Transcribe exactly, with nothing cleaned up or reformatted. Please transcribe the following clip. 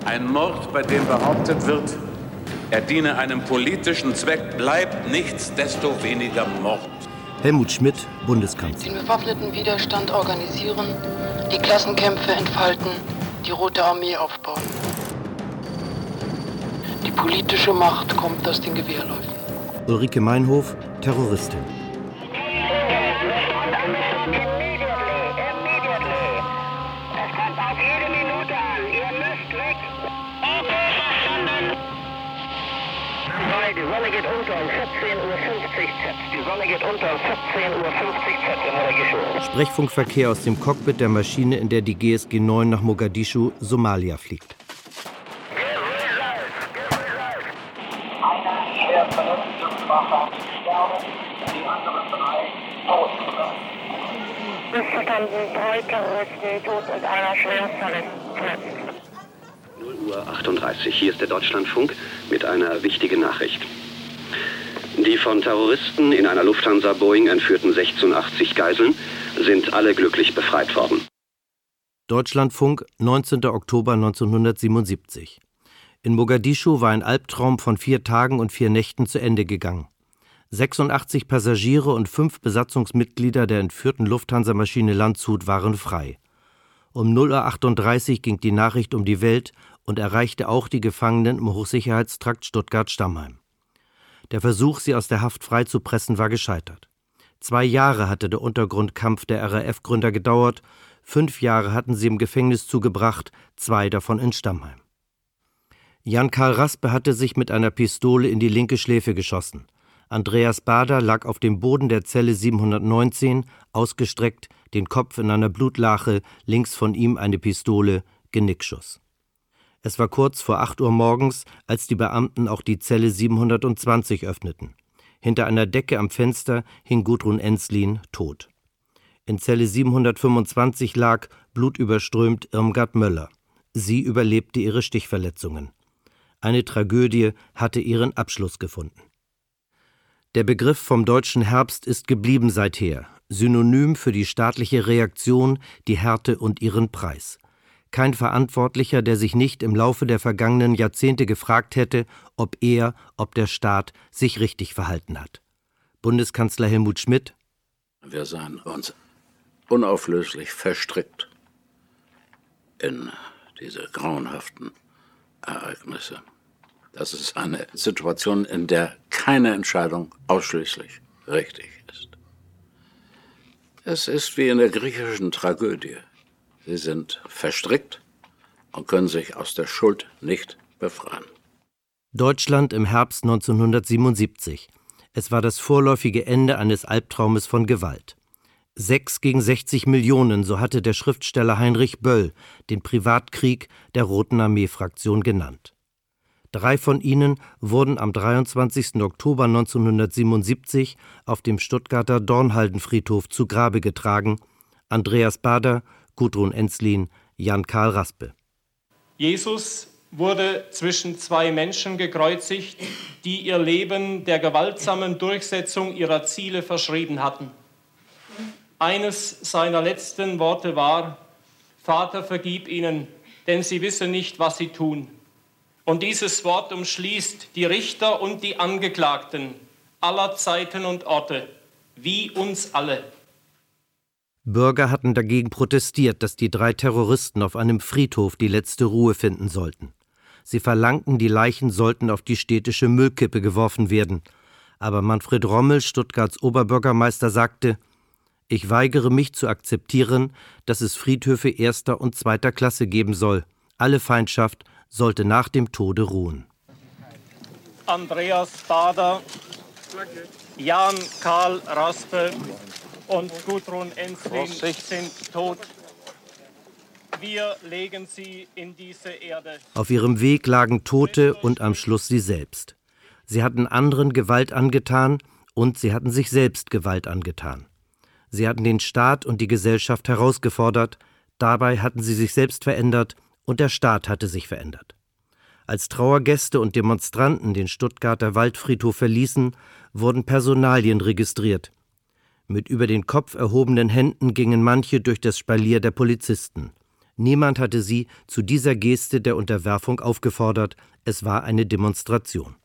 Ein Mord, bei dem behauptet wird, er diene einem politischen Zweck, bleibt nichtsdestoweniger Mord. Helmut Schmidt, Bundeskanzler. Den bewaffneten Widerstand organisieren, die Klassenkämpfe entfalten, die Rote Armee aufbauen. Die politische Macht kommt aus den Gewehrläufen. Ulrike Meinhof, Terroristin. Die Sonne geht unter um vierzehn Uhr fünfzig Z. Die Sonne geht unter um vierzehn Uhr fünfzig Z in Mogadischu. Sprechfunkverkehr aus dem Cockpit der Maschine, in der die G S G neun nach Mogadischu, Somalia, fliegt. Einer schwer verletzt und schwacher sterben, die anderen drei tot. Missverstanden, drei Terroristen tot und einer schwer verletzt. null Uhr achtunddreißig. Hier ist der Deutschlandfunk mit einer wichtigen Nachricht. Die von Terroristen in einer Lufthansa-Boeing entführten sechsundachtzig Geiseln sind alle glücklich befreit worden. Deutschlandfunk, neunzehnter Oktober neunzehnhundertsiebenundsiebzig. In Mogadischu war ein Albtraum von vier Tagen und vier Nächten zu Ende gegangen. sechsundachtzig Passagiere und fünf Besatzungsmitglieder der entführten Lufthansa-Maschine Landshut waren frei. Um null Uhr achtunddreißig ging die Nachricht um die Welt und erreichte auch die Gefangenen im Hochsicherheitstrakt Stuttgart-Stammheim. Der Versuch, sie aus der Haft freizupressen, war gescheitert. Zwei Jahre hatte der Untergrundkampf der R A F-Gründer gedauert, fünf Jahre hatten sie im Gefängnis zugebracht, zwei davon in Stammheim. Jan-Karl Raspe hatte sich mit einer Pistole in die linke Schläfe geschossen. Andreas Baader lag auf dem Boden der Zelle siebenhundertneunzehn, ausgestreckt, den Kopf in einer Blutlache, links von ihm eine Pistole, Genickschuss. Es war kurz vor acht Uhr morgens, als die Beamten auch die Zelle siebenhundertzwanzig öffneten. Hinter einer Decke am Fenster hing Gudrun Enslin tot. In Zelle siebenhundertfünfundzwanzig lag, blutüberströmt, Irmgard Möller. Sie überlebte ihre Stichverletzungen. Eine Tragödie hatte ihren Abschluss gefunden. Der Begriff vom deutschen Herbst ist geblieben seither, synonym für die staatliche Reaktion, die Härte und ihren Preis. Kein Verantwortlicher, der sich nicht im Laufe der vergangenen Jahrzehnte gefragt hätte, ob er, ob der Staat sich richtig verhalten hat. Bundeskanzler Helmut Schmidt: Wir sahen uns unauflöslich verstrickt in diese grauenhaften Ereignisse. Das ist eine Situation, in der keine Entscheidung ausschließlich richtig ist. Es ist wie in der griechischen Tragödie. Sie sind verstrickt und können sich aus der Schuld nicht befreien. Deutschland im Herbst neunzehnhundertsiebenundsiebzig. Es war das vorläufige Ende eines Albtraumes von Gewalt. Sechs gegen sechzig Millionen, so hatte der Schriftsteller Heinrich Böll den Privatkrieg der Roten Armee-Fraktion genannt. Drei von ihnen wurden am dreiundzwanzigsten Oktober neunzehnhundertsiebenundsiebzig auf dem Stuttgarter Dornhaldenfriedhof zu Grabe getragen: Andreas Baader, Gudrun Enslin, Jan-Karl Raspe. Jesus wurde zwischen zwei Menschen gekreuzigt, die ihr Leben der gewaltsamen Durchsetzung ihrer Ziele verschrieben hatten. Eines seiner letzten Worte war: Vater, vergib ihnen, denn sie wissen nicht, was sie tun. Und dieses Wort umschließt die Richter und die Angeklagten aller Zeiten und Orte, wie uns alle. Bürger hatten dagegen protestiert, dass die drei Terroristen auf einem Friedhof die letzte Ruhe finden sollten. Sie verlangten, die Leichen sollten auf die städtische Müllkippe geworfen werden. Aber Manfred Rommel, Stuttgarts Oberbürgermeister, sagte: Ich weigere mich zu akzeptieren, dass es Friedhöfe erster und zweiter Klasse geben soll. Alle Feindschaft sollte nach dem Tode ruhen. Andreas Baader, Jan-Karl Raspe und Gudrun Enslin sind tot. Wir legen sie in diese Erde. Auf ihrem Weg lagen Tote und am Schluss sie selbst. Sie hatten anderen Gewalt angetan und sie hatten sich selbst Gewalt angetan. Sie hatten den Staat und die Gesellschaft herausgefordert, dabei hatten sie sich selbst verändert und der Staat hatte sich verändert. Als Trauergäste und Demonstranten den Stuttgarter Waldfriedhof verließen, wurden Personalien registriert. Mit über den Kopf erhobenen Händen gingen manche durch das Spalier der Polizisten. Niemand hatte sie zu dieser Geste der Unterwerfung aufgefordert, es war eine Demonstration.